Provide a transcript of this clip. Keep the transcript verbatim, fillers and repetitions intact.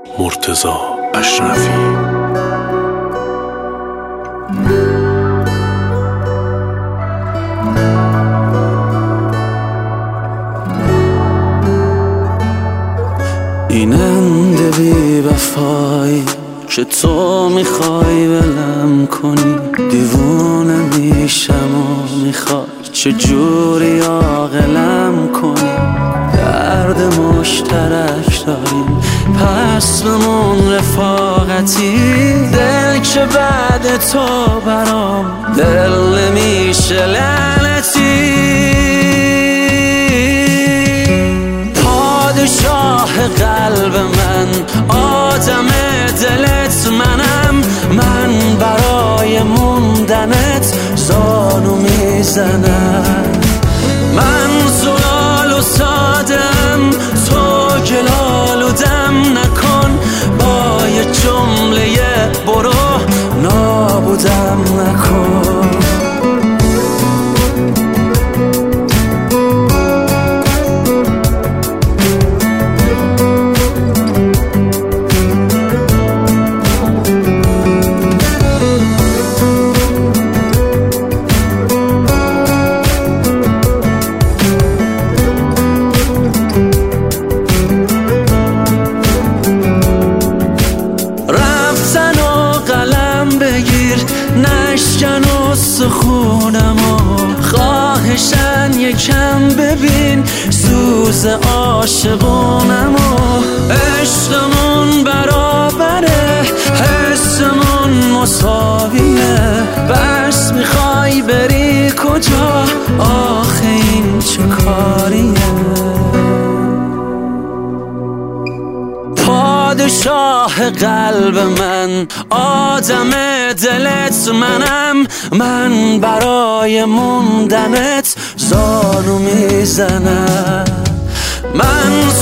مرتضی اشرفی. این انده بی وفایی که تو میخوای ولم کنی، دیوونه میشم و میخوای چجوری عاقلم کنی. درد مشترک داریم پس بمون رفاقتی، دل که بعد تو برام دل نمیشه لعنتی. پادشاه قلب من، آدم دلت منم، من برای موندنت زانو میزنم. من زلال و سادم، تو گلال و دم نکن، با یه جمله برو نابودم نکن. نشکن و سخونمو خواهشن یکم ببین سوز عاشقونمو. عشقمون برابره، حسمون مساویه، بس میخوای بری کجا؟ آخه این چه کاریه؟ پادشاه قلب من، آدم دلت منم، من برای موندنت زانو میزنم. من